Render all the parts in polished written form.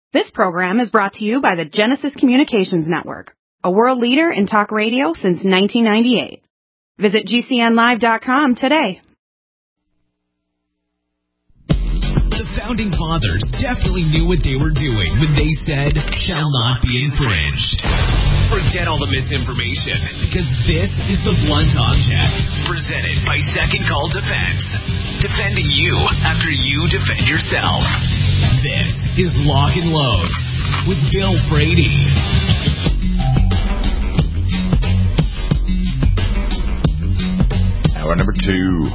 This program is brought to you by the Genesis Communications Network, a world leader in talk radio since 1998. Visit GCNlive.com today. The Founding Fathers definitely knew what they were doing when they said, shall not be infringed. Forget all the misinformation, because this is the Blunt Object, presented by Second Call Defense. Defending you after you defend yourself. This is Lock and Load with Bill Brady. Hour number 2.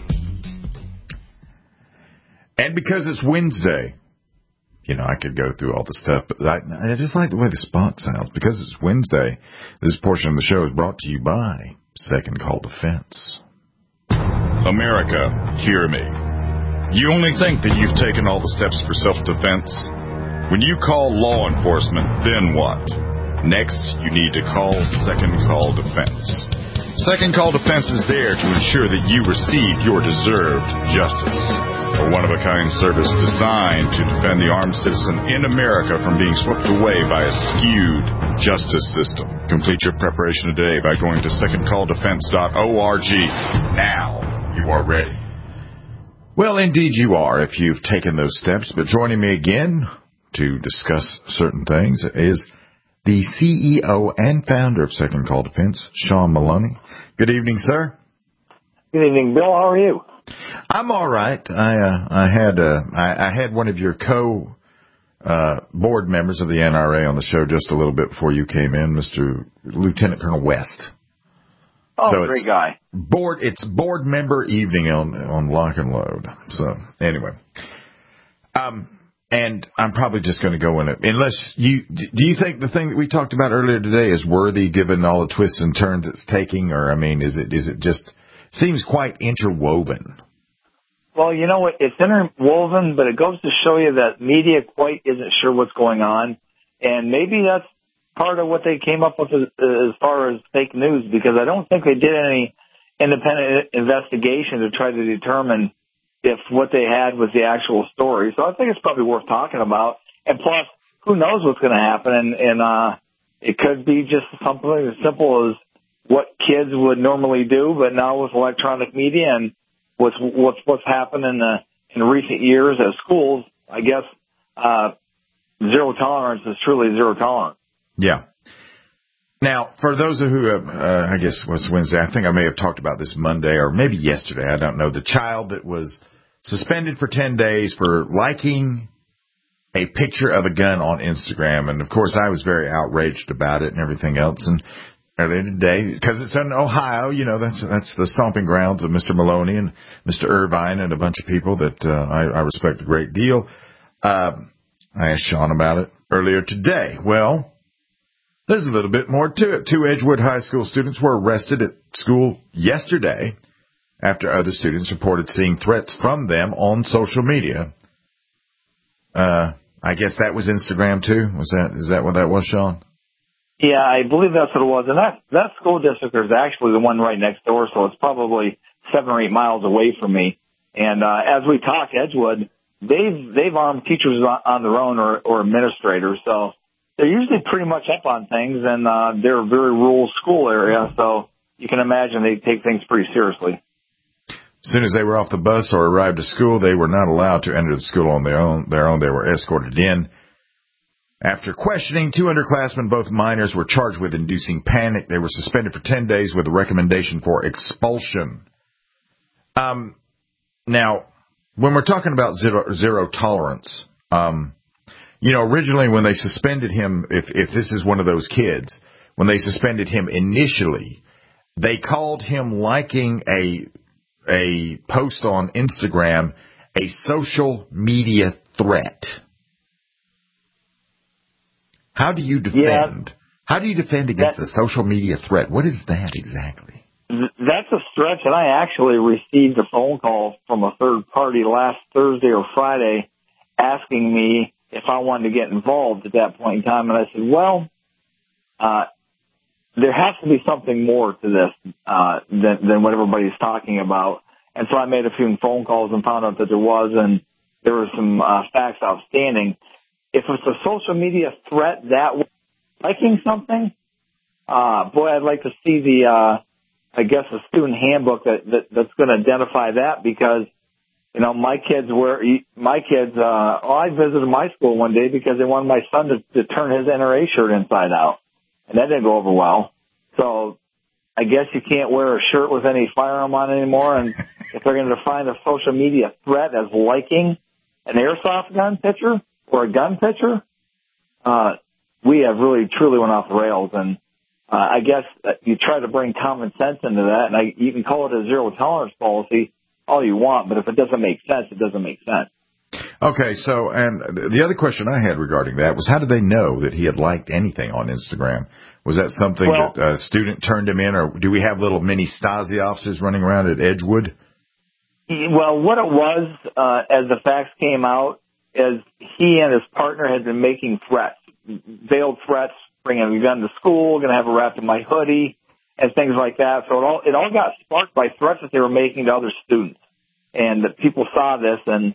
And because it's Wednesday, I could go through all the stuff, but I just like the way the spot sounds. Because it's Wednesday, this portion of the show is brought to you by Second Call Defense. America, hear me. You only think that you've taken all the steps for self-defense? When you call law enforcement, then what? Next, you need to call Second Call Defense. Second Call Defense is there to ensure that you receive your deserved justice. A one-of-a-kind service designed to defend the armed citizen in America from being swept away by a skewed justice system. Complete your preparation today by going to secondcalldefense.org. Now you are ready. Well, indeed you are, if you've taken those steps. But joining me again to discuss certain things is the CEO and founder of Second Call Defense, Sean Maloney. Good evening, sir. Good evening, Bill. How are you? I'm all right. I had one of your board members of the NRA on the show just a little bit before you came in, Mr. Lieutenant Colonel West. Oh, so great guy. It's board member evening on Lock and Load. So anyway, and I'm probably just going to go in it. Unless do you think the thing that we talked about earlier today is worthy given all the twists and turns it's taking? Or, is it just seems quite interwoven? Well, it's interwoven, but it goes to show you that media quite isn't sure what's going on. And maybe that's part of what they came up with as far as fake news, because I don't think they did any independent investigation to try to determine if what they had was the actual story. So I think it's probably worth talking about. And plus, who knows what's going to happen? And it could be just something as simple as what kids would normally do, but now with electronic media and what's happened in recent years at schools, I guess zero tolerance is truly zero tolerance. Yeah. Now, for those of who have, I guess it was Wednesday, I think I may have talked about this Monday or maybe yesterday, I don't know, the child that was suspended for 10 days for liking a picture of a gun on Instagram. And, of course, I was very outraged about it and everything else. And earlier today, because it's in Ohio, that's the stomping grounds of Mr. Maloney and Mr. Irvine and a bunch of people that I respect a great deal. I asked Sean about it earlier today. Well, there's a little bit more to it. 2 Edgewood High School students were arrested at school yesterday after other students reported seeing threats from them on social media. I guess that was Instagram too. Is that what that was, Sean? Yeah, I believe that's what it was. And that school district is actually the one right next door, so it's probably 7 or 8 miles away from me. And as we talk, Edgewood, they've armed teachers on their own or administrators, so they're usually pretty much up on things, and they're a very rural school area, so you can imagine they take things pretty seriously. As soon as they were off the bus or arrived at school, they were not allowed to enter the school on their own. They were escorted in. After questioning 2 underclassmen, both minors were charged with inducing panic. They were suspended for 10 days with a recommendation for expulsion. Now, when we're talking about zero tolerance, originally when they suspended him, if this is one of those kids, when they suspended him initially, they called him liking a post on Instagram a social media threat. How do you defend? Yeah, how do you defend against a social media threat? What is that exactly? That's a stretch, and I actually received a phone call from a third party last Thursday or Friday asking me if I wanted to get involved at that point in time, and I said, well, there has to be something more to this than what everybody's talking about. And so I made a few phone calls and found out that there was, and there were some facts outstanding. if it's a social media threat that way, liking something, boy, I'd like to see the student handbook that's going to identify that, because, you know, I visited my school one day because they wanted my son to turn his NRA shirt inside out, and that didn't go over well. So I guess you can't wear a shirt with any firearm on anymore, and if they're going to define a social media threat as liking an airsoft gun picture or a gun picture, we have really truly went off the rails. And I guess you try to bring common sense into that, and you can call it a zero tolerance policy all you want, but if it doesn't make sense, it doesn't make sense. Okay, so, and the other question I had regarding that was, how did they know that he had liked anything on Instagram? Was that something that a student turned him in, or do we have little mini Stasi officers running around at Edgewood? Well, what it was, as the facts came out, is he and his partner had been making threats, veiled threats, bringing a gun to school, going to have a wrapped in my hoodie, and things like that. So it all got sparked by threats that they were making to other students, and that people saw this, and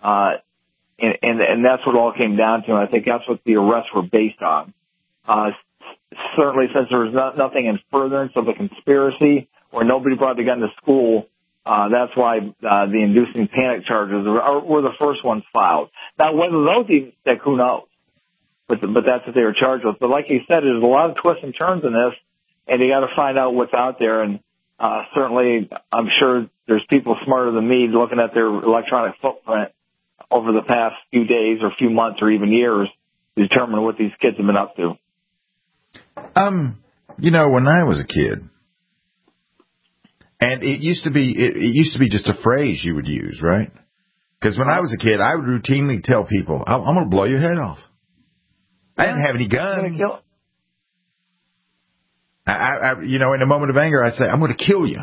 that's what it all came down to. And I think that's what the arrests were based on. Certainly, since there was nothing in furtherance of the conspiracy, or nobody brought the gun to school, that's why the inducing panic charges were the first ones filed. Now, whether those even stick, who knows? But that's what they were charged with. But like you said, there's a lot of twists and turns in this, and you got to find out what's out there. And certainly, I'm sure there's people smarter than me looking at their electronic footprint over the past few days or few months or even years to determine what these kids have been up to. You know, when I was a kid, and it used to be just a phrase you would use, right? Because when I was a kid, I would routinely tell people, I'm going to blow your head off. I didn't have any guns. In a moment of anger, I'd say, I'm going to kill you.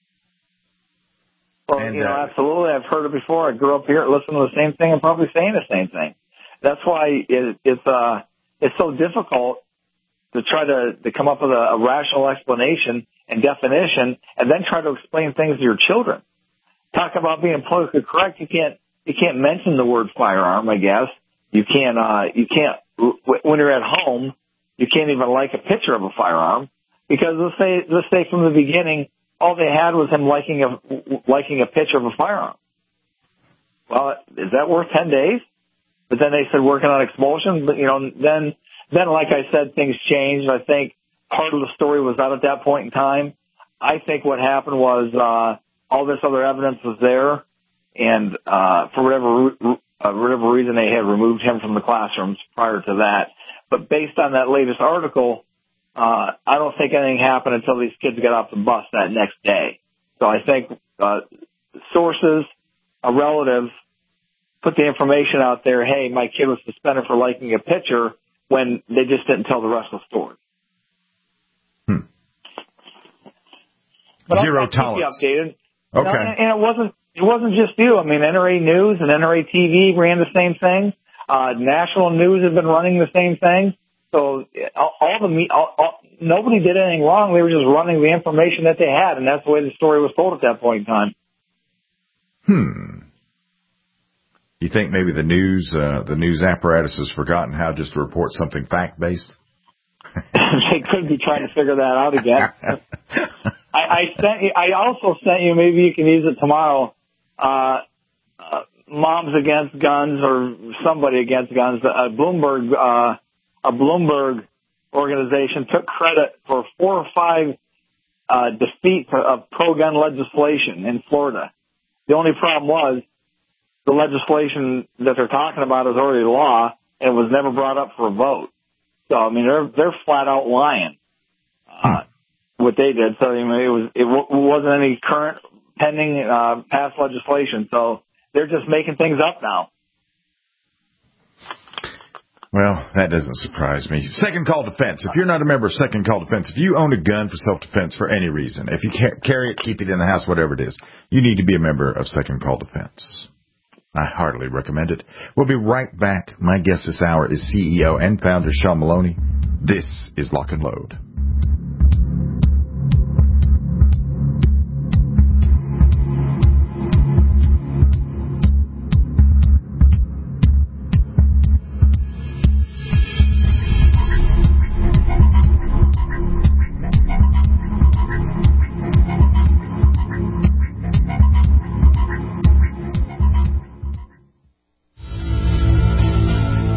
Well, absolutely. I've heard it before. I grew up here, listening to the same thing, and probably saying the same thing. That's why it's so difficult to try to come up with a rational explanation and definition, and then try to explain things to your children. Talk about being politically correct. You can't mention the word firearm, I guess. You can't when you're at home, you can't even like a picture of a firearm, because let's say from the beginning, all they had was him liking a picture of a firearm. Well, is that worth 10 days? But then they said working on expulsion. But, then like I said, things changed. I think part of the story was out at that point in time. I think what happened was all this other evidence was there, and for whatever reason, they had removed him from the classrooms prior to that. But based on that latest article, I don't think anything happened until these kids got off the bus that next day. So I think sources, relatives, put the information out there, hey, my kid was suspended for liking a picture, when they just didn't tell the rest of the story. But Zero I'll tolerance. keep you updated. Okay. And it wasn't just you. I mean, NRA News and NRA TV ran the same thing. National News has been running the same thing. So nobody did anything wrong. They were just running the information that they had, and that's the way the story was told at that point in time. You think maybe the news apparatus has forgotten how just to report something fact-based? They could be trying to figure that out again. I also sent you, maybe you can use it tomorrow, Moms Against Guns, or somebody against guns. A Bloomberg organization took credit for 4 or 5 defeats of pro-gun legislation in Florida. The only problem was the legislation that they're talking about is already law, and it was never brought up for a vote. So, I mean, they're flat out lying, what they did. So, it wasn't any current pending, past legislation. So they're just making things up now. Well, that doesn't surprise me. Second Call Defense. If you're not a member of Second Call Defense, if you own a gun for self-defense for any reason, if you carry it, keep it in the house, whatever it is, you need to be a member of Second Call Defense. I heartily recommend it. We'll be right back. My guest this hour is CEO and founder Sean Maloney. This is Lock and Load.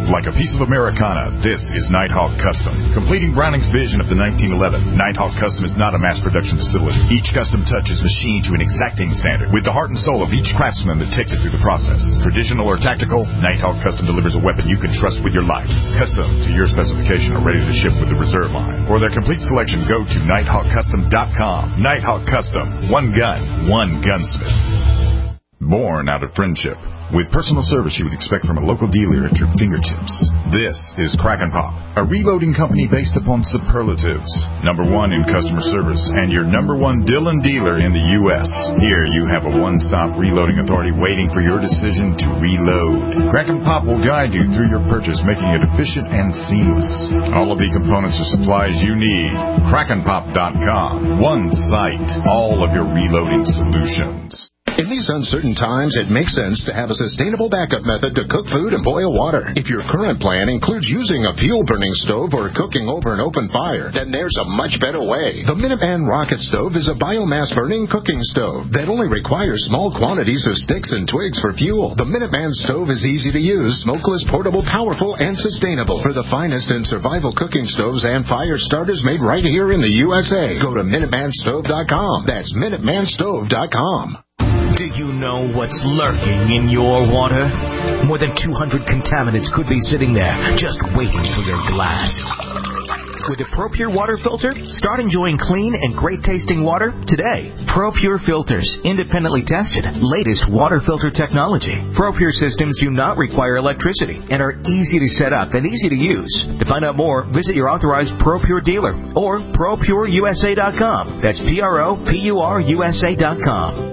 like a piece of Americana, this is Nighthawk Custom. Completing Browning's vision of the 1911, Nighthawk Custom is not a mass production facility. Each custom touch is machined to an exacting standard, with the heart and soul of each craftsman that takes it through the process. Traditional or tactical, Nighthawk Custom delivers a weapon you can trust with your life. Custom to your specification are ready to ship with the reserve line. For their complete selection, go to NighthawkCustom.com. Nighthawk Custom. One gun, one gunsmith. Born out of friendship. With personal service you would expect from a local dealer at your fingertips. This is Kraken Pop, a reloading company based upon superlatives. #1 in customer service and your #1 Dillon dealer in the U.S. Here you have a one-stop reloading authority waiting for your decision to reload. Kraken Pop will guide you through your purchase, making it efficient and seamless. All of the components or supplies you need. KrakenPop.com. One site. All of your reloading solutions. In these uncertain times, it makes sense to have a sustainable backup method to cook food and boil water. If your current plan includes using a fuel-burning stove or cooking over an open fire, then there's a much better way. The Minuteman Rocket Stove is a biomass-burning cooking stove that only requires small quantities of sticks and twigs for fuel. The Minuteman Stove is easy to use, smokeless, portable, powerful, and sustainable. For the finest in survival cooking stoves and fire starters made right here in the USA, go to MinutemanStove.com. That's MinutemanStove.com. Do you know what's lurking in your water? More than 200 contaminants could be sitting there, just waiting for your glass. With a ProPure water filter, start enjoying clean and great-tasting water today. ProPure filters, independently tested, latest water filter technology. ProPure systems do not require electricity and are easy to set up and easy to use. To find out more, visit your authorized ProPure dealer or ProPureUSA.com. That's ProPureUSA.com.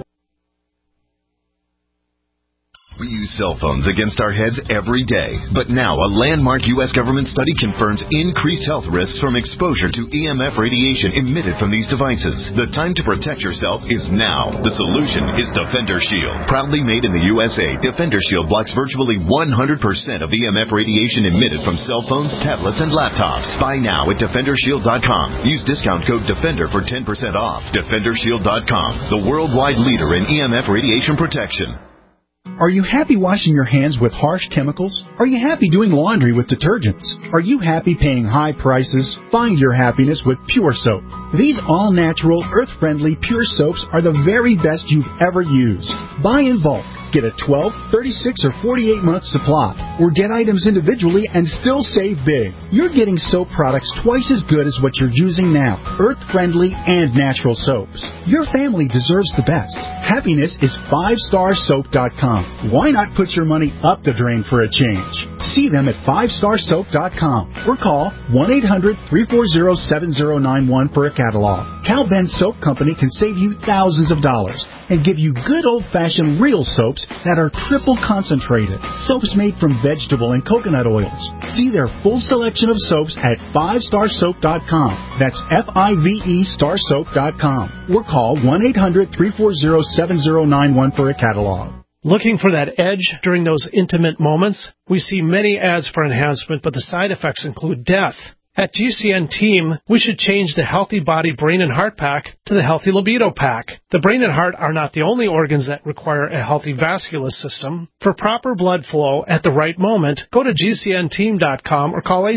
We use cell phones against our heads every day. But now a landmark U.S. government study confirms increased health risks from exposure to EMF radiation emitted from these devices. The time to protect yourself is now. The solution is Defender Shield. Proudly made in the USA, Defender Shield blocks virtually 100% of EMF radiation emitted from cell phones, tablets, and laptops. Buy now at DefenderShield.com. Use discount code DEFENDER for 10% off. DefenderShield.com, the worldwide leader in EMF radiation protection. Are you happy washing your hands with harsh chemicals? Are you happy doing laundry with detergents? Are you happy paying high prices? Find your happiness with Pure Soap. These all-natural, earth-friendly Pure Soaps are the very best you've ever used. Buy in bulk. Get a 12, 36, or 48-month supply, or get items individually and still save big. You're getting soap products twice as good as what you're using now, earth-friendly and natural soaps. Your family deserves the best. Happiness is 5starsoap.com. Why not put your money up the drain for a change? See them at 5starsoap.com or call 1-800-340-7091 for a catalog. Cal Ben Soap Company can save you thousands of dollars and give you good old-fashioned real soaps that are triple concentrated. Soaps made from vegetable and coconut oils. See their full selection of soaps at 5starsoap.com. That's F-I-V-E starsoap.com. Or call 1-800-340-7091 for a catalog. Looking for that edge during those intimate moments? We see many ads for enhancement, but the side effects include death. At GCN Team, we should change the Healthy Body Brain and Heart Pack to the Healthy Libido Pack. The brain and heart are not the only organs that require a healthy vascular system. For proper blood flow at the right moment, go to GCNteam.com or call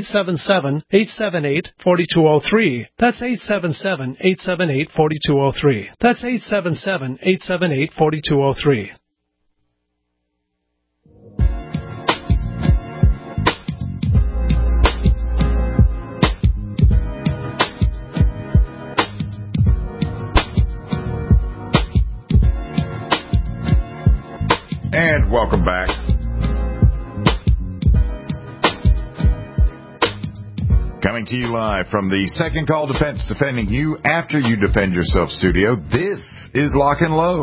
877-878-4203. That's 877-878-4203. That's 877-878-4203. And welcome back. Coming to you live from the Second Call Defense, defending you after you defend yourself studio. This is Lock and Load.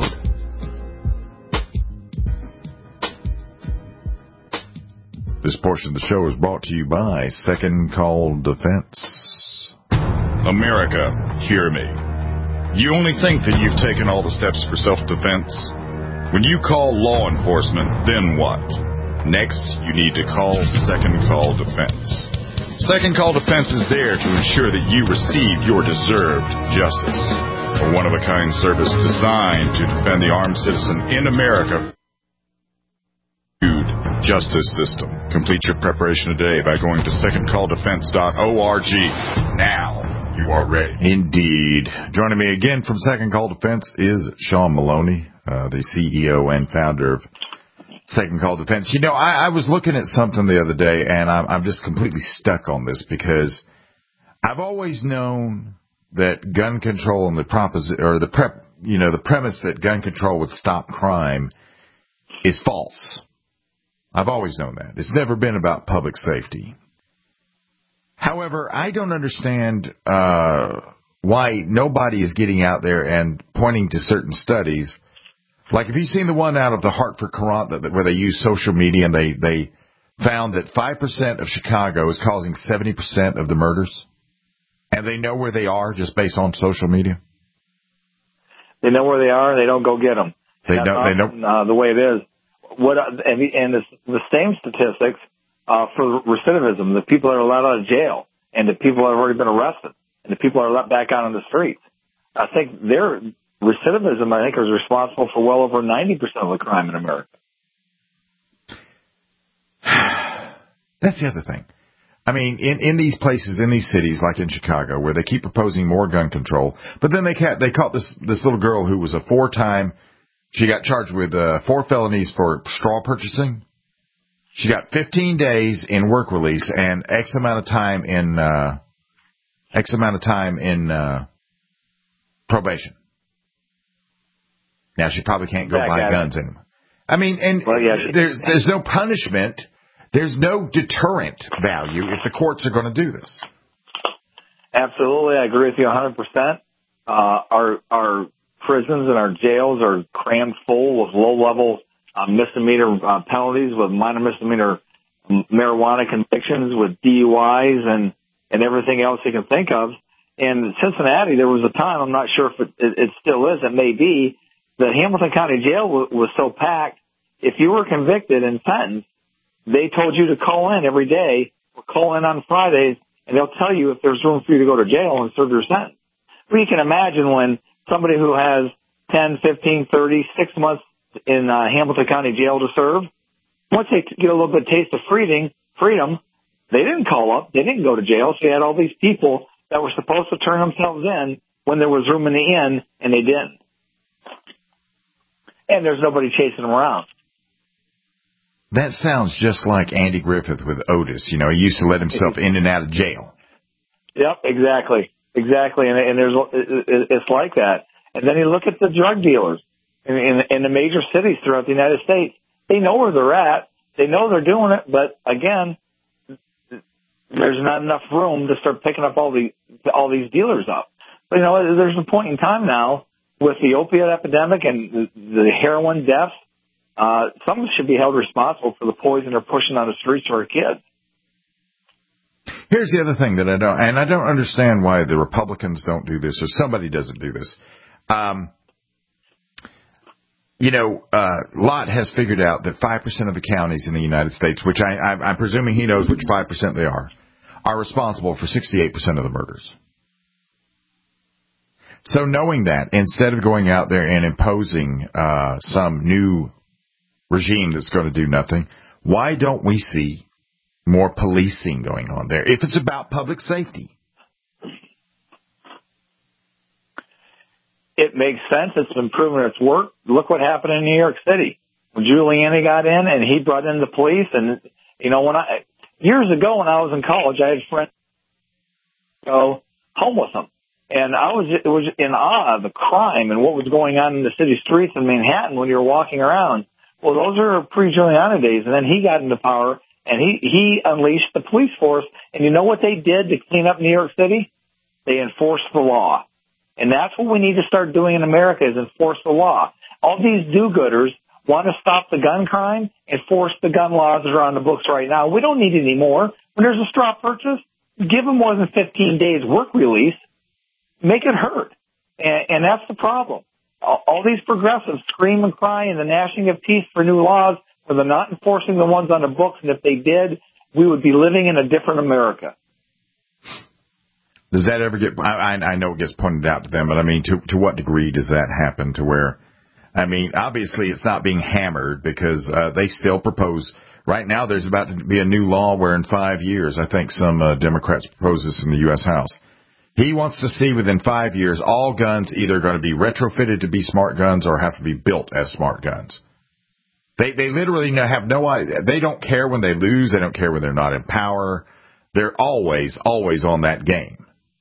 This portion of the show is brought to you by Second Call Defense. America, hear me. You only think that you've taken all the steps for self-defense? When you call law enforcement, then what? Next, you need to call Second Call Defense. Second Call Defense is there to ensure that you receive your deserved justice. A one-of-a-kind service designed to defend the armed citizen in America justice system. Complete your preparation today by going to secondcalldefense.org. Now you are ready. Indeed. Joining me again from Second Call Defense is Sean Maloney, the CEO and founder of Second Call Defense. You know, I was looking at something the other day, and I'm just completely stuck on this because I've always known that gun control and the premise that gun control would stop crime is false. I've always known that. It's never been about public safety. However, I don't understand why nobody is getting out there and pointing to certain studies. Like, have you seen the one out of the Hartford Courant where they use social media and they found that 5% of Chicago is causing 70% of the murders? And they know where they are just based on social media? They know where they are, and they don't go get them. They know the way it is. And the same statistics for recidivism, the people that are let out of jail, and the people that have already been arrested, and the people that are let back out on the streets. I think their recidivism, is responsible for well over 90% of the crime in America. That's the other thing. I mean, in these places, in these cities, like in Chicago, where they keep proposing more gun control, but then they caught this little girl who was she got charged with 4 felonies for straw purchasing. She got 15 days in work release and X amount of time in probation. Now she probably can't go buy guns anymore. I mean, there's no punishment. There's no deterrent value if the courts are going to do this. Absolutely. I agree with you 100%. Our prisons and our jails are crammed full with low-level misdemeanor penalties, with minor misdemeanor marijuana convictions, with DUIs and everything else you can think of. In Cincinnati, there was a time, I'm not sure if it still is, it may be, the Hamilton County Jail was so packed, if you were convicted and sentenced, they told you to call in every day or call in on Fridays, and they'll tell you if there's room for you to go to jail and serve your sentence. Well, you can imagine when somebody who has 10, 15, 30, 6 months in Hamilton County Jail to serve, once they get a little bit of taste of freedom, they didn't call up, they didn't go to jail, so you had all these people that were supposed to turn themselves in when there was room in the inn, and they didn't. And there's nobody chasing them around. That sounds just like Andy Griffith with Otis. You know, he used to let himself in and out of jail. Yep, exactly. And it's like that. And then you look at the drug dealers in the major cities throughout the United States. They know where they're at. They know they're doing it. But again, there's not enough room to start picking up all these dealers up. But, you know, there's a point in time now with the opiate epidemic and the heroin deaths. Someone should be held responsible for the poison they're pushing on the streets to our kids. Here's the other thing that I don't understand why the Republicans don't do this, or somebody doesn't do this. Lott has figured out that 5% of the counties in the United States, which I'm presuming he knows which 5% they are responsible for 68% of the murders. So knowing that, instead of going out there and imposing some new regime that's going to do nothing, why don't we see more policing going on there if it's about public safety? It makes sense. It's been proven it's worked. Look what happened in New York City when Giuliani got in and he brought in the police. And, you know, years ago when I was in college, I had friends go home with them. And it was in awe of the crime and what was going on in the city streets in Manhattan when you were walking around. Well, those are pre-Giuliani days. And then he got into power and he unleashed the police force. And you know what they did to clean up New York City? They enforced the law. And that's what we need to start doing in America, is enforce the law. All these do-gooders want to stop the gun crime, enforce the gun laws that are on the books right now. We don't need any more. When there's a straw purchase, give them more than 15 days work release. Make it hurt. And that's the problem. All these progressives scream and cry in the gnashing of teeth for new laws, but they're not enforcing the ones on the books. And if they did, we would be living in a different America. Does that ever get, I know it gets pointed out to them, but I mean, to what degree does that happen to where, I mean, obviously it's not being hammered because they still propose Right now, there's about to be a new law where in 5 years, I think some Democrats propose this in the U.S. House. He wants to see within 5 years all guns either going to be retrofitted to be smart guns or have to be built as smart guns. They literally have no idea. They don't care when they lose. They don't care when they're not in power. They're always on that game.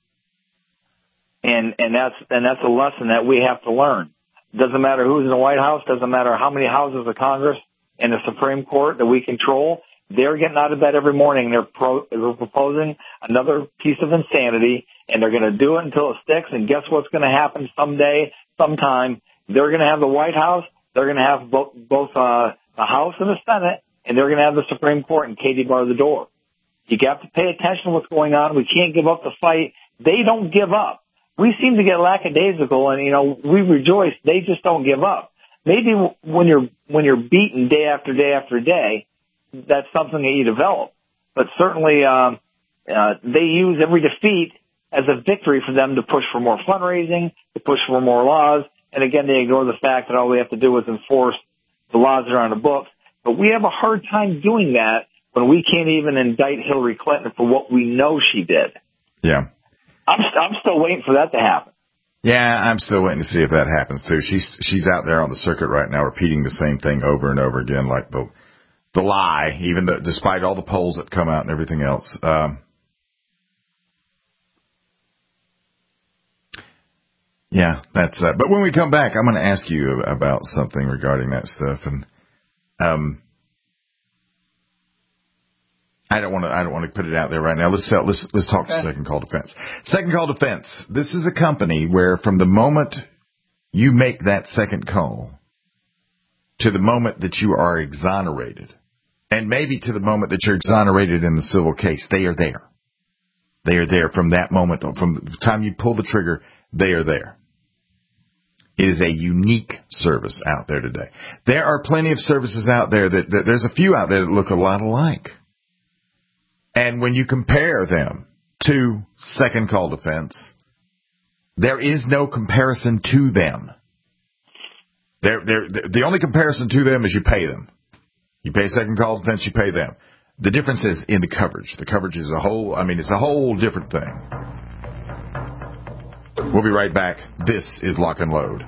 And that's a lesson that we have to learn. Doesn't matter who's in the White House. Doesn't matter how many houses of Congress and the Supreme Court that we control. They're getting out of bed every morning. They're proposing another piece of insanity, and they're going to do it until it sticks. And guess what's going to happen someday, sometime? They're going to have the White House. They're going to have both the House and the Senate, and they're going to have the Supreme Court and Katie bar the door. You got to pay attention to what's going on. We can't give up the fight. They don't give up. We seem to get lackadaisical, and we rejoice. They just don't give up. Maybe when you're beaten day after day after day, that's something that you develop. But certainly, they use every defeat as a victory for them to push for more fundraising, to push for more laws. And again, they ignore the fact that all we have to do is enforce the laws that are on the books. But we have a hard time doing that when we can't even indict Hillary Clinton for what we know she did. Yeah. I'm still waiting for that to happen. Yeah, I'm still waiting to see if that happens too. She's out there on the circuit right now, repeating the same thing over and over again, like the lie, despite all the polls that come out and everything else. Yeah, that's. But when we come back, I'm going to ask you about something regarding that stuff, and I don't want to put it out there right now. Let's talk to Second Call Defense. Second Call Defense. This is a company where from the moment you make that second call to the moment that you are exonerated, and maybe to the moment that you're exonerated in the civil case, they are there. They are there from that moment, from the time you pull the trigger, they are there. It is a unique service out there today. There are plenty of services out there that there's a few out there that look a lot alike. And when you compare them to Second Call Defense, there is no comparison to them. The only comparison to them is you pay them. You pay Second Call Defense, you pay them. The difference is in the coverage. The coverage is it's a whole different thing. We'll be right back. This is Lock and Load.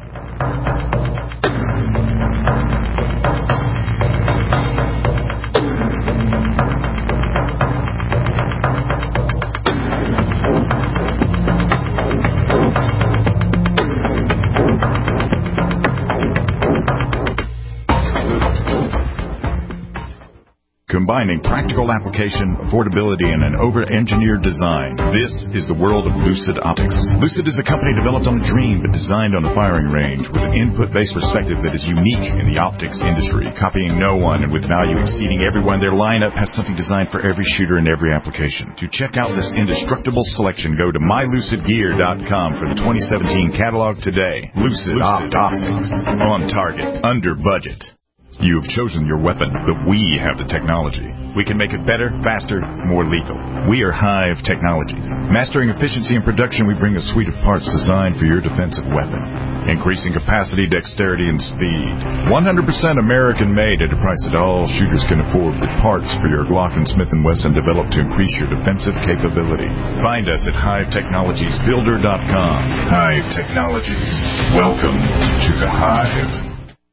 Combining practical application, affordability, and an over-engineered design. This is the world of Lucid Optics. Lucid is a company developed on a dream but designed on the firing range with an input-based perspective that is unique in the optics industry, copying no one and with value exceeding everyone. Their lineup has something designed for every shooter and every application. To check out this indestructible selection, go to mylucidgear.com for the 2017 catalog today. Lucid Optics. On target. Under budget. You have chosen your weapon, but we have the technology. We can make it better, faster, more lethal. We are Hive Technologies. Mastering efficiency and production, we bring a suite of parts designed for your defensive weapon. Increasing capacity, dexterity, and speed. 100% American-made at a price that all shooters can afford, with parts for your Glock and Smith & Wesson developed to increase your defensive capability. Find us at HiveTechnologiesBuilder.com. Hive Technologies. Welcome to the Hive.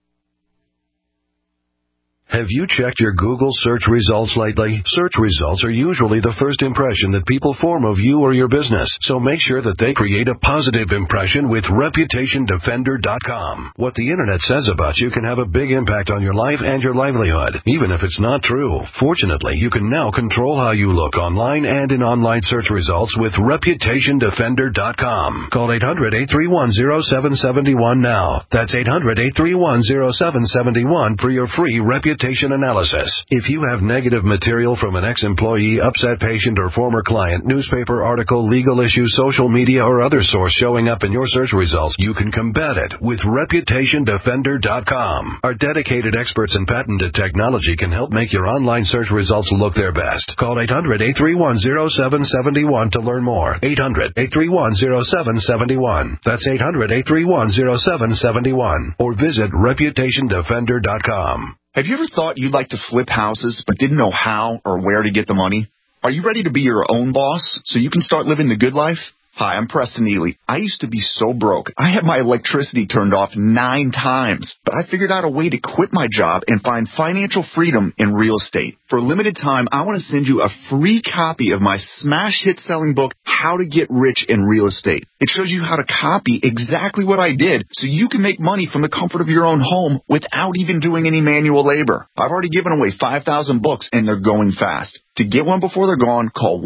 Have you checked your Google search results lately? Search results are usually the first impression that people form of you or your business, so make sure that they create a positive impression with ReputationDefender.com. What the Internet says about you can have a big impact on your life and your livelihood, even if it's not true. Fortunately, you can now control how you look online and in online search results with ReputationDefender.com. Call 800-831-0771 now. That's 800-831-0771 for your free reputation analysis. If you have negative material from an ex-employee, upset patient, or former client, newspaper article, legal issue, social media, or other source showing up in your search results, you can combat it with ReputationDefender.com. Our dedicated experts in patented technology can help make your online search results look their best. Call 800-831-0771 to learn more. 800-831-0771. That's 800-831-0771. Or visit ReputationDefender.com. Have you ever thought you'd like to flip houses but didn't know how or where to get the money? Are you ready to be your own boss so you can start living the good life? Hi, I'm Preston Ely. I used to be so broke. I had my electricity turned off 9 times, but I figured out a way to quit my job and find financial freedom in real estate. For a limited time, I want to send you a free copy of my smash hit selling book, How to Get Rich in Real Estate. It shows you how to copy exactly what I did so you can make money from the comfort of your own home without even doing any manual labor. I've already given away 5,000 books and they're going fast. To get one before they're gone, call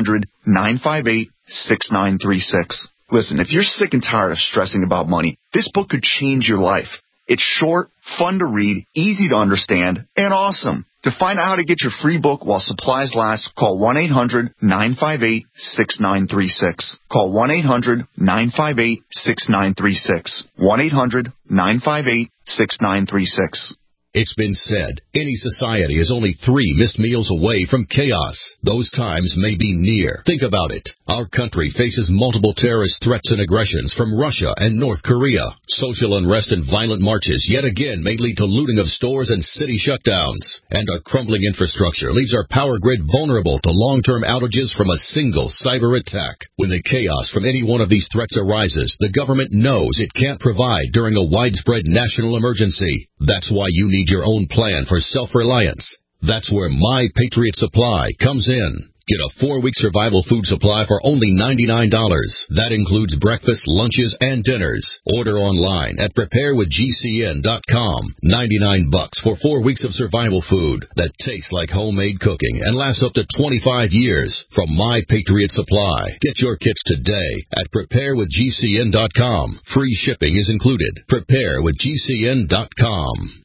1-800-958-6936. Listen, if you're sick and tired of stressing about money, this book could change your life. It's short, fun to read, easy to understand, and awesome. To find out how to get your free book while supplies last, call 1-800-958-6936. Call 1-800-958-6936. 1-800-958-6936. It's been said, any society is only 3 missed meals away from chaos. Those times may be near. Think about it. Our country faces multiple terrorist threats and aggressions from Russia and North Korea. Social unrest and violent marches yet again may lead to looting of stores and city shutdowns. And our crumbling infrastructure leaves our power grid vulnerable to long-term outages from a single cyber attack. When the chaos from any one of these threats arises, the government knows it can't provide during a widespread national emergency. That's why you need your own plan for self-reliance. That's where My Patriot Supply comes in. Get a 4-week survival food supply for only $99. That includes breakfast, lunches, and dinners. Order online at preparewithgcn.com. $99 for 4 weeks of survival food that tastes like homemade cooking and lasts up to 25 years from My Patriot Supply. Get your kits today at preparewithgcn.com. Free shipping is included. Preparewithgcn.com.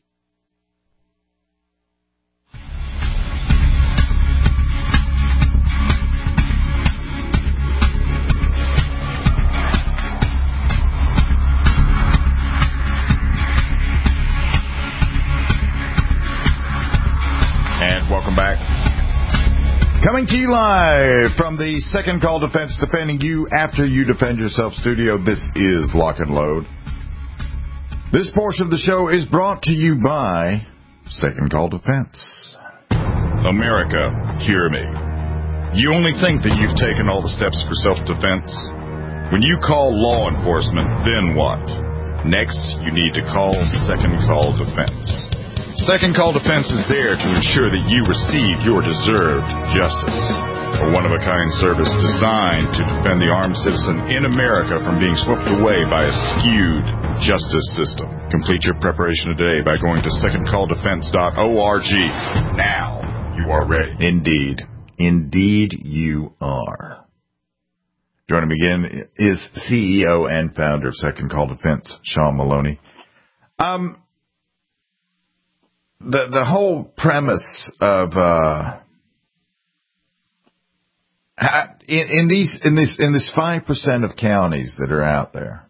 And welcome back. Coming to you live from the Second Call Defense, defending you after you defend yourself studio. This is Lock and Load. This portion of the show is brought to you by Second Call Defense. America, hear me. You only think that you've taken all the steps for self-defense. When you call law enforcement, then what? Next, you need to call Second Call Defense. Second Call Defense is there to ensure that you receive your deserved justice. A one-of-a-kind service designed to defend the armed citizen in America from being swept away by a skewed justice system. Complete your preparation today by going to secondcalldefense.org. Now you are ready. Indeed. Indeed you are. Joining me again is CEO and founder of Second Call Defense, Sean Maloney. The whole premise of in this 5% of counties that are out there,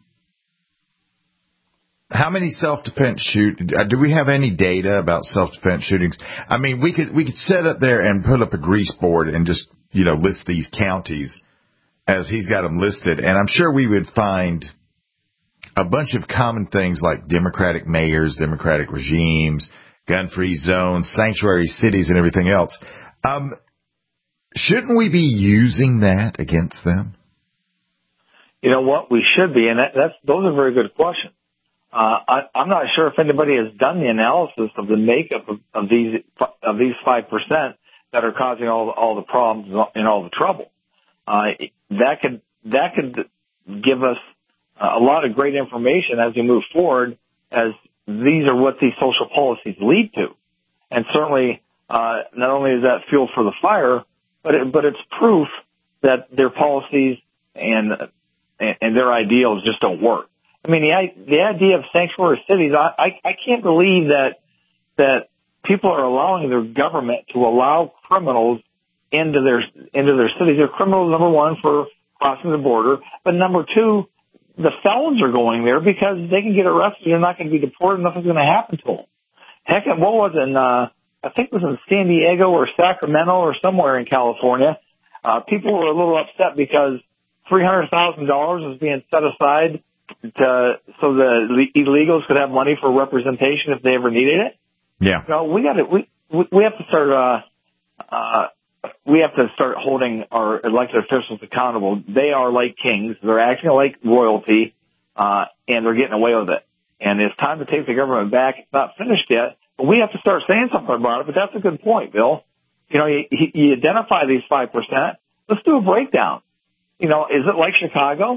how many self-defense do we have any data about self-defense shootings? I mean, we could set up there and put up a grease board and just list these counties as he's got them listed, and I'm sure we would find a bunch of common things like Democratic mayors, Democratic regimes, gun-free zones, sanctuary cities, and everything else. Shouldn't we be using that against them? You know what? We should be, and those are very good questions. I'm not sure if anybody has done the analysis of the makeup of these 5% that are causing all the problems and all the trouble. That could give us a lot of great information as we move forward, as these are what these social policies lead to. And certainly, not only is that fuel for the fire, but it's proof that their policies and their ideals just don't work. I mean, the idea of sanctuary cities, I can't believe that people are allowing their government to allow criminals into their cities. They're criminals, number one, for crossing the border, but number two, the felons are going there because they can get arrested. They're not going to be deported. Nothing's going to happen to them. Heck, what was it? I think it was in San Diego or Sacramento or somewhere in California. People were a little upset because $300,000 was being set aside so the illegals could have money for representation if they ever needed it. Yeah. We have to start. We have to start holding our elected officials accountable. They are like kings. They're acting like royalty, and they're getting away with it. And it's time to take the government back. It's not finished yet, but we have to start saying something about it. But that's a good point, Bill. You identify these 5%. Let's do a breakdown. Is it like Chicago?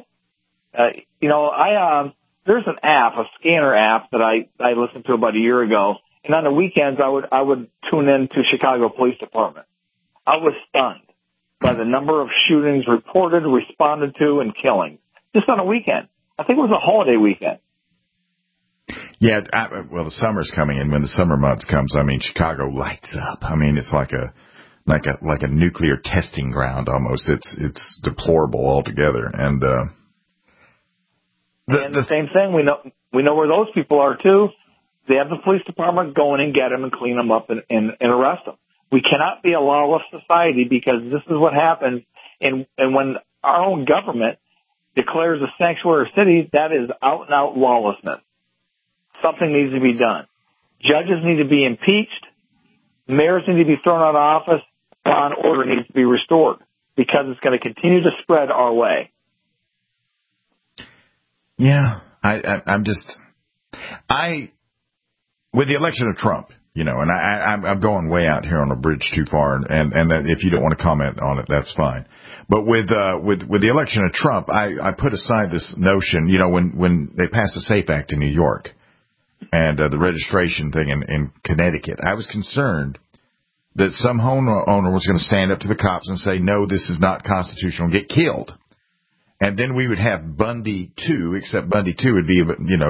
There's an app, a scanner app that I listened to about a year ago. And on the weekends, I would tune in to Chicago Police Department. I was stunned by the number of shootings reported, responded to, and killings just on a weekend. I think it was a holiday weekend. Yeah, the summer's coming, and when the summer months comes, Chicago lights up. It's like a nuclear testing ground almost. It's deplorable altogether. And the same thing. We know where those people are too. They have the police department go in and get them and clean them up and arrest them. We cannot be a lawless society because this is what happens. And when our own government declares a sanctuary city, that is out and out lawlessness. Something needs to be done. Judges need to be impeached. Mayors need to be thrown out of office. Law and order needs to be restored because it's going to continue to spread our way. Yeah, with the election of Trump, and I'm going way out here on a bridge too far, and that if you don't want to comment on it, that's fine. But with the election of Trump, I put aside this notion, when they passed the SAFE Act in New York and the registration thing in Connecticut, I was concerned that some homeowner was going to stand up to the cops and say, no, this is not constitutional, and get killed. And then we would have Bundy 2, except Bundy 2 would be,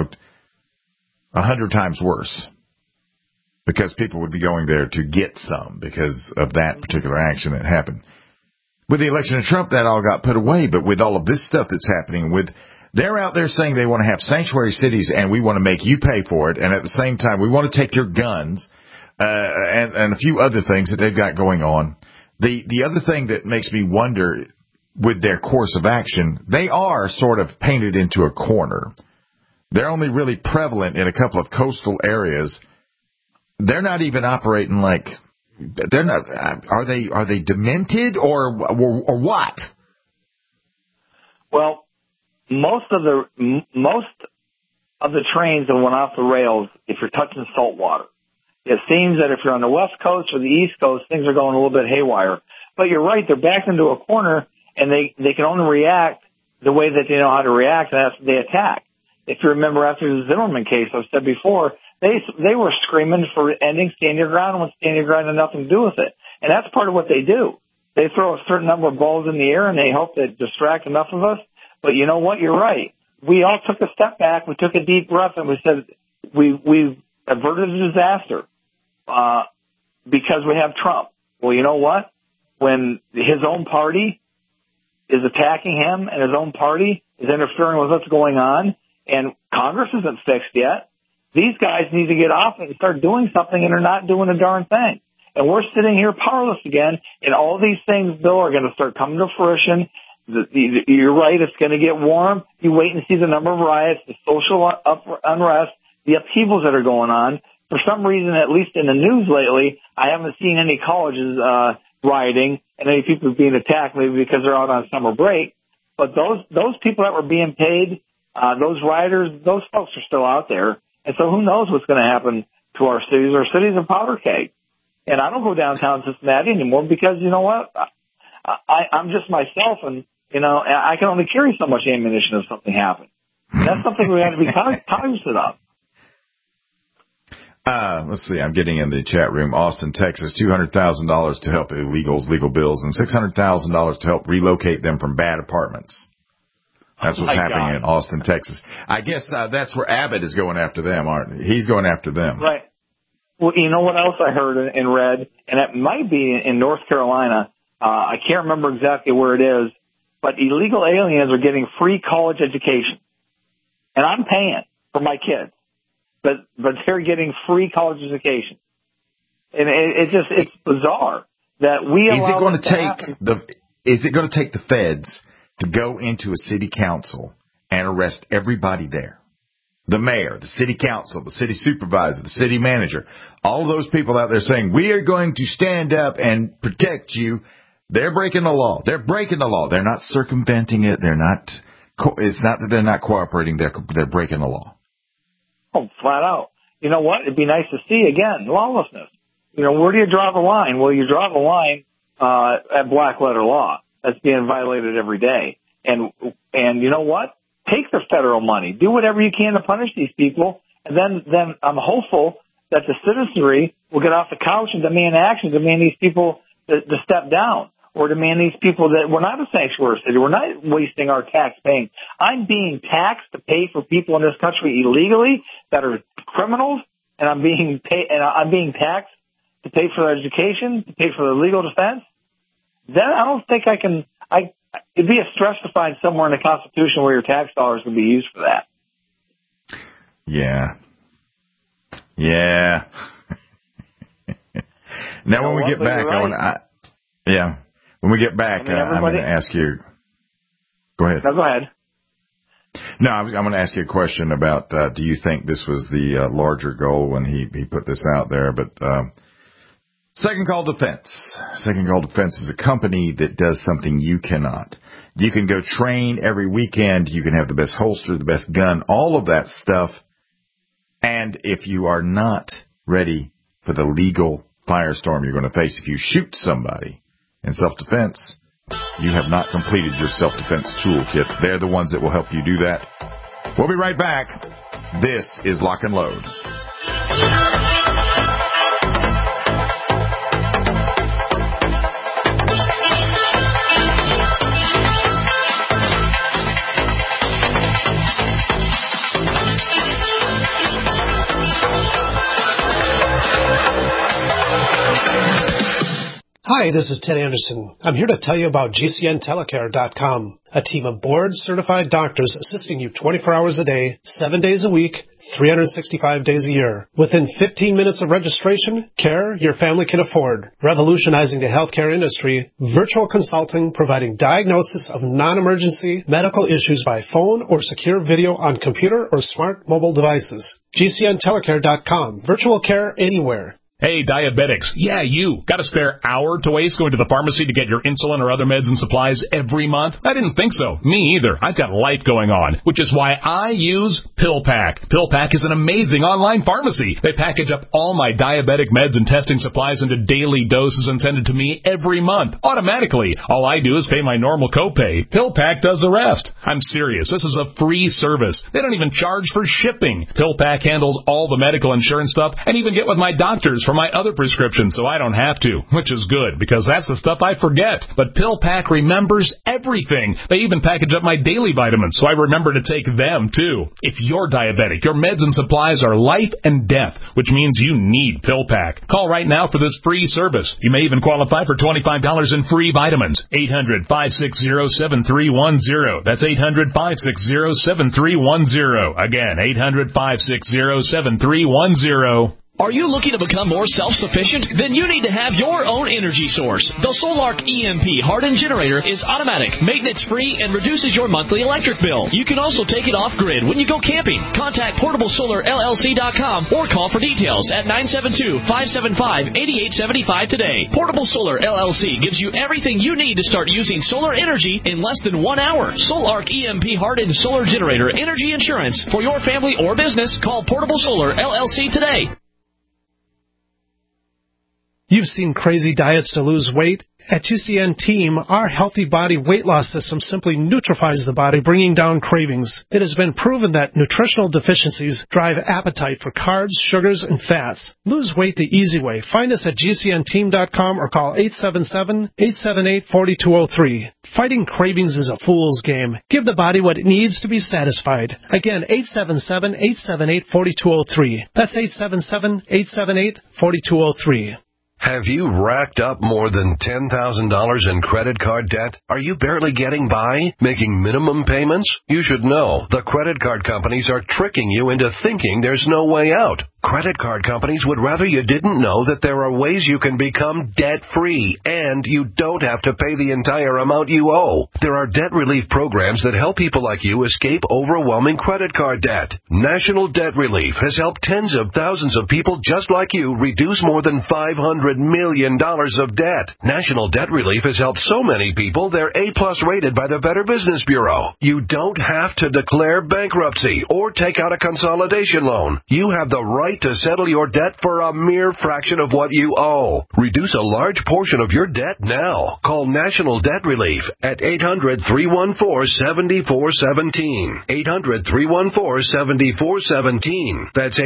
100 times worse. Because people would be going there to get some because of that particular action that happened. With the election of Trump, that all got put away. But with all of this stuff that's happening, they're out there saying they want to have sanctuary cities and we want to make you pay for it. And at the same time, we want to take your guns and a few other things that they've got going on. The other thing that makes me wonder with their course of action, they are sort of painted into a corner. They're only really prevalent in a couple of coastal areas. They're not even operating like they're not. Are they demented or what? Well, most of the trains that went off the rails, if you're touching salt water, it seems that if you're on the West Coast or the East Coast, things are going a little bit haywire. But you're right; they're backed into a corner, and they can only react the way that they know how to react, and that's they attack. If you remember, after the Zimmerman case, I've said before. They were screaming for ending Stand Your Ground when Stand Your Ground had nothing to do with it. And that's part of what they do. They throw a certain number of balls in the air and they hope to distract enough of us. But you know what? You're right. We all took a step back. We took a deep breath and we said we've averted a disaster because we have Trump. Well, you know what? When his own party is attacking him and his own party is interfering with what's going on and Congress isn't fixed yet, these guys need to get off and start doing something, and they're not doing a darn thing. And we're sitting here powerless again, and all these things, Bill, are going to start coming to fruition. You're right, it's going to get warm. You wait and see the number of riots, the social unrest, the upheavals that are going on. For some reason, at least in the news lately, I haven't seen any colleges rioting and any people being attacked, maybe because they're out on summer break. But those people that were being paid, those rioters, those folks are still out there. And so who knows what's going to happen to our cities? Our cities are powder keg. And I don't go downtown Cincinnati anymore because, you know what, I'm just myself and, I can only carry so much ammunition if something happens. That's something we have to be cognizant of. Let's see. I'm getting in the chat room. Austin, Texas, $200,000 to help illegals, legal bills, and $600,000 to help relocate them from bad apartments. That's what's happening in Austin, Texas. I guess that's where Abbott is going after them, aren't he? He's going after them. Right. Well, you know what else I heard and read, and it might be in North Carolina. I can't remember exactly where it is, but illegal aliens are getting free college education. And I'm paying for my kids, but they're getting free college education. And it's bizarre that we allow this to happen. Is it going to take the feds to go into a city council and arrest everybody there? the mayor, the city council, the city supervisor, the city manager, all of those people out there saying, we are going to stand up and protect you, they're breaking the law. They're breaking the law. They're not circumventing it. It's not that they're not cooperating. They're breaking the law. Oh, flat out. You know what? It'd be nice to see, again, lawlessness. You know, where do you draw the line? Well, you draw the line at black letter law. That's being violated every day. And you know what? Take the federal money. Do whatever you can to punish these people. And then I'm hopeful that the citizenry will get off the couch and demand action, demand these people to step down, or demand these people that we're not a sanctuary city. We're not wasting our tax paying. I'm being taxed to pay for people in this country illegally that are criminals, and I'm being taxed to pay for their education, to pay for their legal defense. Then I don't think I can. It'd be a stretch to find somewhere in the Constitution where your tax dollars would be used for that. Yeah. Now, when we get back, when we get back, I'm going to ask you. Go ahead. No, go ahead. No, I'm going to ask you a question about, do you think this was the larger goal when he put this out there? But Second Call Defense. Second Call Defense is a company that does something you cannot. You can go train every weekend. You can have the best holster, the best gun, all of that stuff. And if you are not ready for the legal firestorm you're going to face if you shoot somebody in self-defense, you have not completed your self-defense toolkit. They're the ones that will help you do that. We'll be right back. This is Lock and Load. Hi, this is Ted Anderson. I'm here to tell you about GCNtelecare.com, a team of board-certified doctors assisting you 24 hours a day, 7 days a week, 365 days a year. Within 15 minutes of registration, care your family can afford. Revolutionizing the healthcare industry, virtual consulting providing diagnosis of non-emergency medical issues by phone or secure video on computer or smart mobile devices. GCNtelecare.com. Virtual care anywhere. Hey, diabetics. Yeah, you. Got a spare hour to waste going to the pharmacy to get your insulin or other meds and supplies every month? I didn't think so. Me either. I've got life going on, which is why I use PillPack. PillPack is an amazing online pharmacy. They package up all my diabetic meds and testing supplies into daily doses and send it to me every month, automatically. All I do is pay my normal copay. PillPack does the rest. I'm serious. This is a free service. They don't even charge for shipping. PillPack handles all the medical insurance stuff and even get with my doctors for my other prescriptions so I don't have to, which is good because that's the stuff I forget. But PillPack remembers everything. They even package up my daily vitamins so I remember to take them too. If you're diabetic, your meds and supplies are life and death, which means you need PillPack. Call right now for this free service. You may even qualify for $25 in free vitamins. 800-560-7310. That's 800-560-7310. Again, 800-560-7310. Are you looking to become more self-sufficient? Then you need to have your own energy source. The Solark EMP hardened generator is automatic, maintenance-free, and reduces your monthly electric bill. You can also take it off-grid when you go camping. Contact PortableSolarLLC.com or call for details at 972-575-8875 today. Portable Solar LLC gives you everything you need to start using solar energy in less than 1 hour. Solark EMP hardened solar generator energy insurance for your family or business. Call Portable Solar LLC today. You've seen crazy diets to lose weight. At GCN Team, our healthy body weight loss system simply neutralizes the body, bringing down cravings. It has been proven that nutritional deficiencies drive appetite for carbs, sugars, and fats. Lose weight the easy way. Find us at GCNteam.com or call 877-878-4203. Fighting cravings is a fool's game. Give the body what it needs to be satisfied. Again, 877-878-4203. That's 877-878-4203. Have you racked up more than $10,000 in credit card debt? Are you barely getting by, making minimum payments? You should know the credit card companies are tricking you into thinking there's no way out. Credit card companies would rather you didn't know that there are ways you can become debt-free, and you don't have to pay the entire amount you owe. There are debt relief programs that help people like you escape overwhelming credit card debt. National Debt Relief has helped tens of thousands of people just like you reduce more than $500 million of debt. National Debt Relief has helped so many people they're A-plus rated by the Better Business Bureau. You don't have to declare bankruptcy or take out a consolidation loan. You have the right to settle your debt for a mere fraction of what you owe. Reduce a large portion of your debt now. Call National Debt Relief at 800-314-7417. 800-314-7417. That's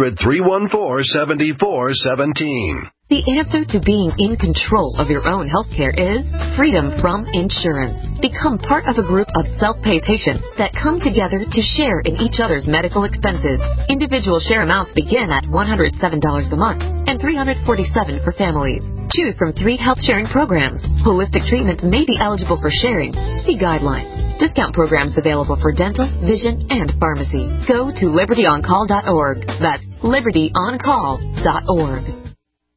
800-314-7417. The answer to being in control of your own healthcare is freedom from insurance. Become part of a group of self-pay patients that come together to share in each other's medical expenses. Individual share amounts begin at $107 a month and $347 for families. Choose from 3 health-sharing programs. Holistic treatments may be eligible for sharing. See guidelines. Discount programs available for dental, vision, and pharmacy. Go to libertyoncall.org. That's libertyoncall.org.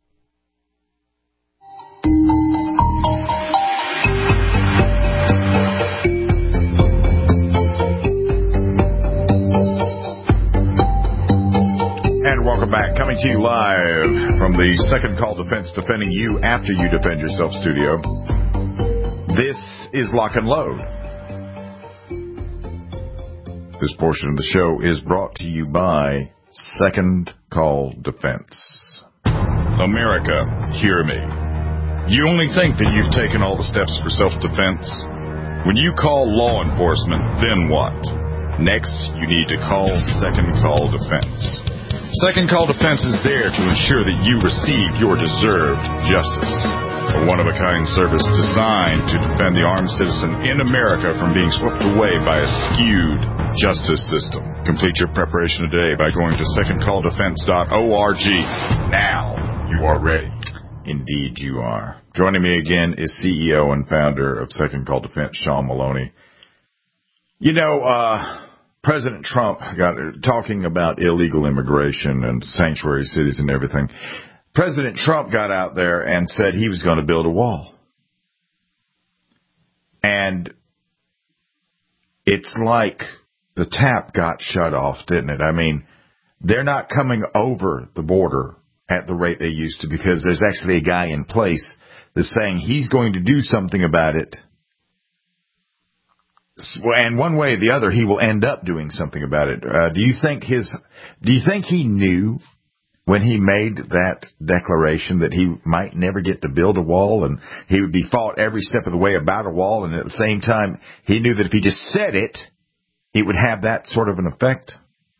And welcome back. Coming to you live from the Second Call Defense, defending you after you defend yourself studio. This is Lock and Load. This portion of the show is brought to you by Second Call Defense. America, hear me. You only think that you've taken all the steps for self-defense? When you call law enforcement, then what? Next, you need to call Second Call Defense. Second Call Defense is there to ensure that you receive your deserved justice. A one-of-a-kind service designed to defend the armed citizen in America from being swept away by a skewed justice system. Complete your preparation today by going to secondcalldefense.org. Now you are ready. Indeed you are. Joining me again is CEO and founder of Second Call Defense, Sean Maloney. You know, President Trump got talking about illegal immigration and sanctuary cities and everything. President Trump got out there and said he was going to build a wall. And it's like the tap got shut off, didn't it? I mean, they're not coming over the border at the rate they used to, because there's actually a guy in place that's saying he's going to do something about it. And one way or the other, he will end up doing something about it. Do you think he knew when he made that declaration that he might never get to build a wall and he would be fought every step of the way about a wall, and at the same time he knew that if he just said it, it would have that sort of an effect?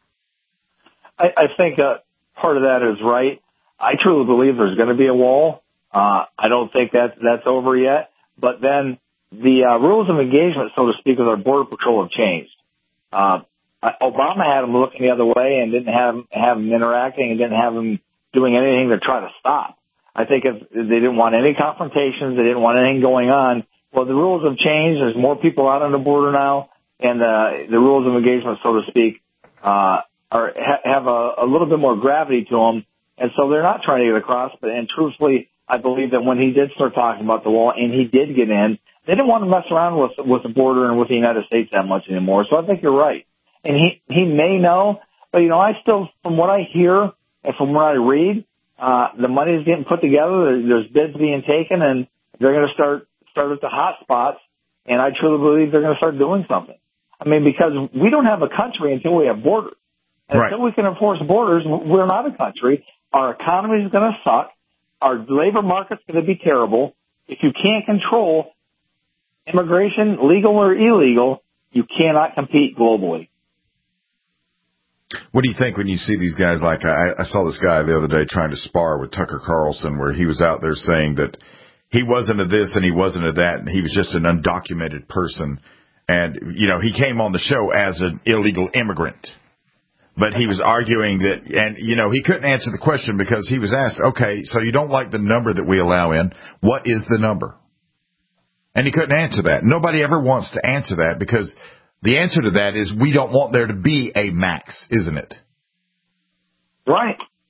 I think part of that is right. I truly believe there's going to be a wall. I don't think that's over yet. But then the rules of engagement, so to speak, with our Border Patrol have changed. Obama had them looking the other way and didn't have them interacting and didn't have them doing anything to try to stop. I think if they didn't want any confrontations, they didn't want anything going on. Well, the rules have changed. There's more people out on the border now, and the rules of engagement, so to speak, have a little bit more gravity to them. And so they're not trying to get across. And truthfully, I believe that when he did start talking about the wall and he did get in, they didn't want to mess around with the border and with the United States that much anymore. So I think you're right. And he may know, but I still, from what I hear and from what I read, the money is getting put together. There's bids being taken, and they're going to start at the hot spots. And I truly believe they're going to start doing something. I mean, because we don't have a country until we have borders. And until we can enforce borders, we're not a country. Our economy is going to suck. Our labor market's going to be terrible. If you can't control immigration, legal or illegal, you cannot compete globally. What do you think when you see these guys? Like I saw this guy the other day trying to spar with Tucker Carlson, where he was out there saying that he wasn't a this and he wasn't a that, and he was just an undocumented person. And, he came on the show as an illegal immigrant. But he was arguing that, and, he couldn't answer the question because he was asked, okay, so you don't like the number that we allow in. What is the number? And he couldn't answer that. Nobody ever wants to answer that, because the answer to that is we don't want there to be a max, isn't it? Right.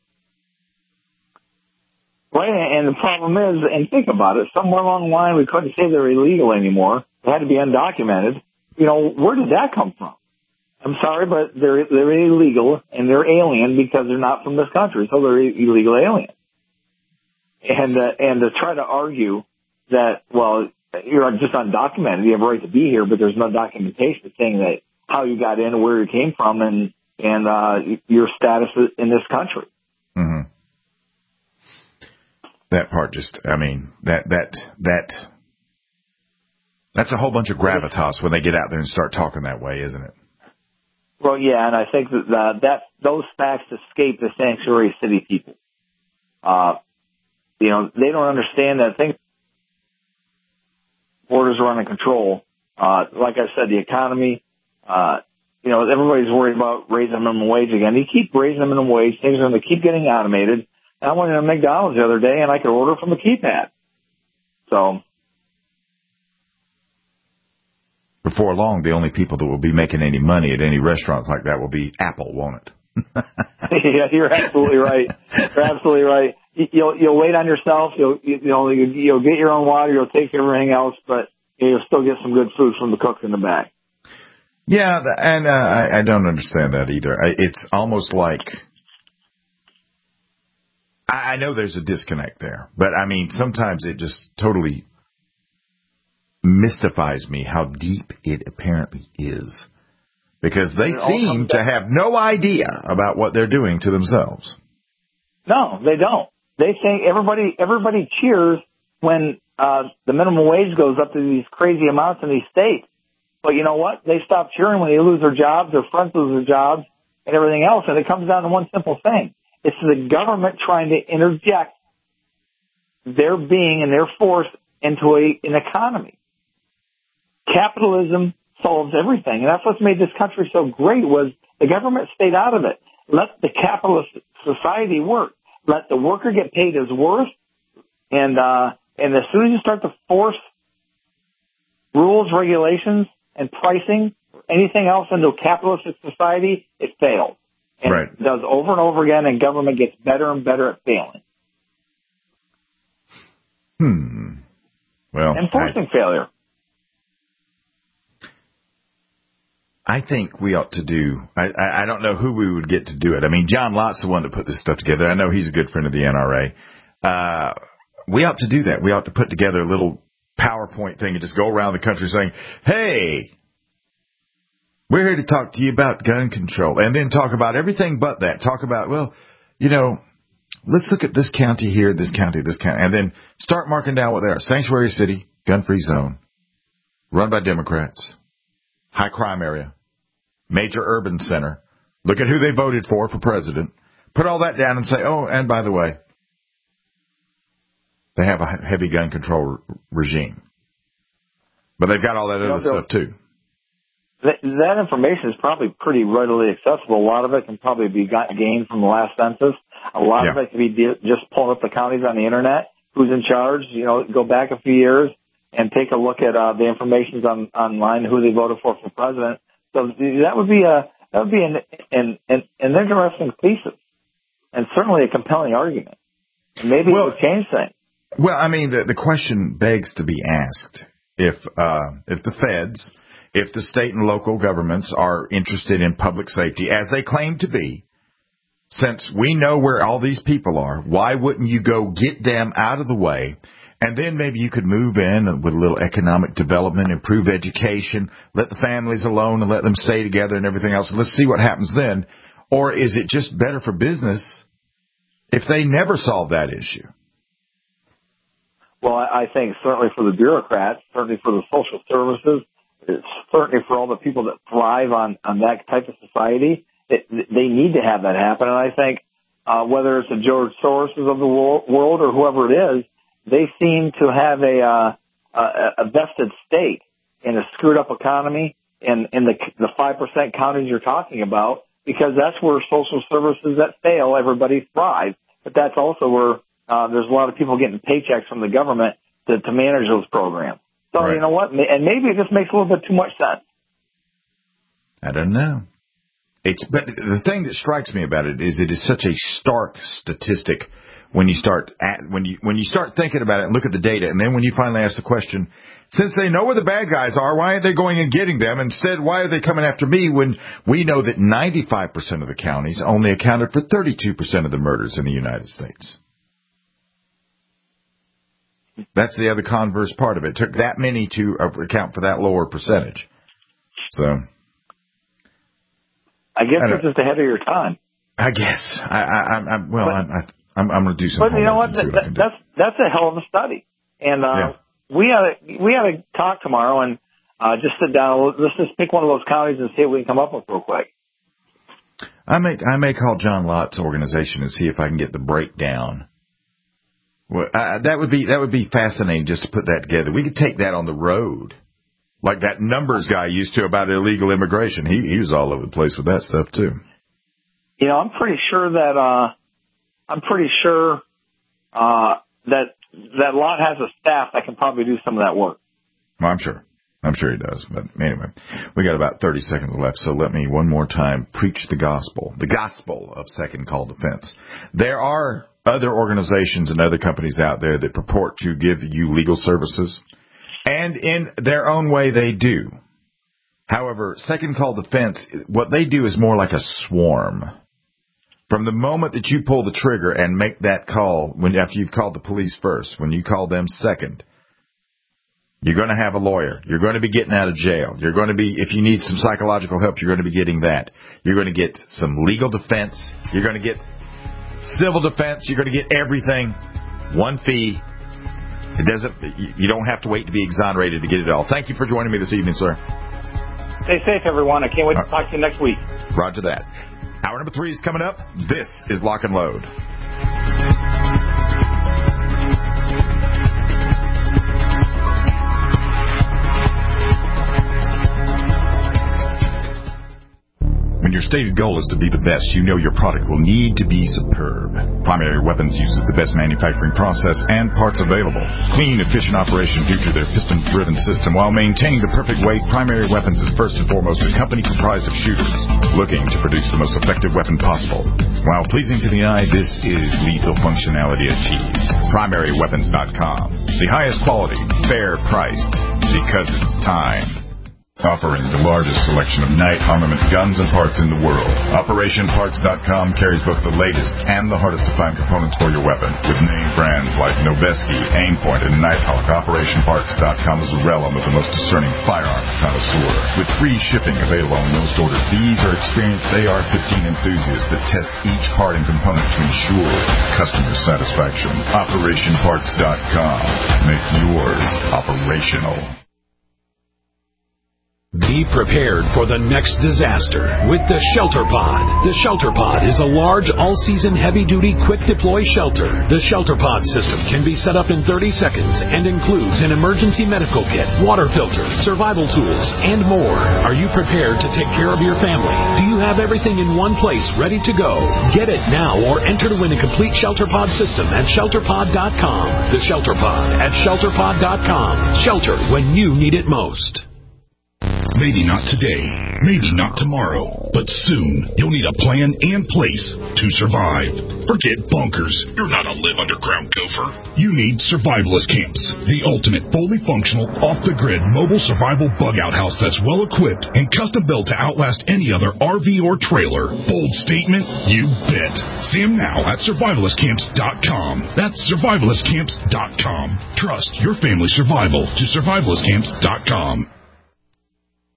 Right, and the problem is, and think about it, somewhere along the line we couldn't say they're illegal anymore. They had to be undocumented. You know, where did that come from? I'm sorry, but they're illegal and they're alien because they're not from this country, so they're illegal aliens. And to try to argue that, well, you're just undocumented, you have a right to be here, but there's no documentation saying that how you got in, where you came from, and your status in this country. Mm-hmm. That part just, I mean, that's a whole bunch of gravitas when they get out there and start talking that way, isn't it? Well, yeah, and I think that those facts escape the sanctuary city people. You know, they don't understand that things, borders are under control. Like I said, the economy, you know, everybody's worried about raising the minimum wage again. You keep raising the minimum wage, things are going to keep getting automated. I went into McDonald's the other day and I could order from a keypad. So. Before long, the only people that will be making any money at any restaurants like that will be Apple, won't it? Yeah, you're absolutely right. You're absolutely right. You'll wait on yourself. You'll get your own water. You'll take care of everything else, but you'll still get some good food from the cook in the back. Yeah, and I don't understand that either. It's almost like I know there's a disconnect there, but I mean sometimes it just totally mystifies me how deep it apparently is. Because they seem to have no idea about what they're doing to themselves. No, they don't. They think everybody cheers when the minimum wage goes up to these crazy amounts in these states. But you know what? They stop cheering when they lose their jobs, their friends lose their jobs, and everything else. And it comes down to one simple thing. It's the government trying to interject their being and their force into an economy. Capitalism solves everything, and that's what's made this country so great was the government stayed out of it. Let the capitalist society work. Let the worker get paid his worth, and as soon as you start to force rules, regulations, and pricing, or anything else into a capitalistic society, it fails. And right. It does over and over again, and government gets better and better at failing. Well, enforcing failure. I think we ought to do, I don't know who we would get to do it. I mean, John Lott's the one to put this stuff together. I know he's a good friend of the NRA. We ought to do that. We ought to put together a little PowerPoint thing and just go around the country saying, hey, we're here to talk to you about gun control. And then talk about everything but that. Talk about, well, you know, let's look at this county here, this county, this county. And then start marking down what they are. Sanctuary city, gun-free zone, run by Democrats, high crime area. Major urban center. Look at who they voted for president. Put all that down and say, oh, and by the way, they have a heavy gun control regime. But they've got all that other stuff, too. That information is probably pretty readily accessible. A lot of it can probably be gained from the last census. A lot of it can be just pulling up the counties on the Internet. Who's in charge? You know, go back a few years and take a look at the information online, who they voted for president. So that would be an interesting thesis, and certainly a compelling argument. Maybe it would change things. Well, I mean, the question begs to be asked: if the feds, if the state and local governments are interested in public safety, as they claim to be, since we know where all these people are, why wouldn't you go get them out of the way? And then maybe you could move in with a little economic development, improve education, let the families alone and let them stay together and everything else. Let's see what happens then. Or is it just better for business if they never solve that issue? Well, I think certainly for the bureaucrats, certainly for the social services, certainly for all the people that thrive on that type of society, they need to have that happen. And I think whether it's the George Soroses of the world or whoever it is, they seem to have a vested stake in a screwed up economy and in the 5% counties you're talking about, because that's where social services that fail, everybody thrives. But that's also where there's a lot of people getting paychecks from the government to manage those programs. So You know what? And maybe it just makes a little bit too much sense. I don't know. But the thing that strikes me about it is such a stark statistic when you start thinking about it and look at the data, and then when you finally ask the question, since they know where the bad guys are, why aren't they going and getting them? Instead, why are they coming after me when we know that 95% of the counties only accounted for 32% of the murders in the United States? That's the other converse part of it. It took that many to account for that lower percentage. So, I guess it's just ahead of your time. I guess. I'm going to do some. But you know what? That's a hell of a study, and we ought to talk tomorrow and just sit down. Let's just pick one of those counties and see what we can come up with real quick. I may call John Lott's organization and see if I can get the breakdown. Well, that would be fascinating just to put that together. We could take that on the road, like that numbers guy used to about illegal immigration. He was all over the place with that stuff too. You know, I'm pretty sure that Lott has a staff that can probably do some of that work. Well, I'm sure he does. But anyway, we got about 30 seconds left, so let me one more time preach the gospel of Second Call Defense. There are other organizations and other companies out there that purport to give you legal services, and in their own way they do. However, Second Call Defense, what they do is more like a swarm. From the moment that you pull the trigger and make that call, after you've called the police first, when you call them second, you're going to have a lawyer. You're going to be getting out of jail. You're going to be, if you need some psychological help, you're going to be getting that. You're going to get some legal defense. You're going to get civil defense. You're going to get everything. One fee. You don't have to wait to be exonerated to get it all. Thank you for joining me this evening, sir. Stay safe, everyone. I can't wait to talk to you next week. Roger that. Hour number 3 is coming up. This is Lock and Load. When your stated goal is to be the best, you know your product will need to be superb. Primary Weapons uses the best manufacturing process and parts available. Clean, efficient operation due to their piston-driven system. While maintaining the perfect weight, Primary Weapons is first and foremost a company comprised of shooters looking to produce the most effective weapon possible. While pleasing to the eye, this is lethal functionality achieved. PrimaryWeapons.com. The highest quality, fair priced, because it's time. Offering the largest selection of night armament guns and parts in the world. OperationParts.com carries both the latest and the hardest to find components for your weapon. With name brands like Noveske, Aimpoint, and Nighthawk, OperationParts.com is the realm of the most discerning firearm connoisseur. With free shipping available on most orders, these are experienced AR-15 enthusiasts that test each part and component to ensure customer satisfaction. OperationParts.com. Make yours operational. Be prepared for the next disaster with the Shelter Pod. The Shelter Pod is a large, all-season, heavy-duty, quick-deploy shelter. The Shelter Pod system can be set up in 30 seconds and includes an emergency medical kit, water filter, survival tools, and more. Are you prepared to take care of your family? Do you have everything in one place ready to go? Get it now or enter to win a complete Shelter Pod system at ShelterPod.com. The Shelter Pod at ShelterPod.com. Shelter when you need it most. Maybe not today, maybe not tomorrow, but soon you'll need a plan and place to survive. Forget bunkers. You're not a live underground gopher. You need Survivalist Camps, the ultimate fully functional, off-the-grid mobile survival bug-out house that's well-equipped and custom-built to outlast any other RV or trailer. Bold statement? You bet. See them now at survivalistcamps.com. That's survivalistcamps.com. Trust your family's survival to survivalistcamps.com.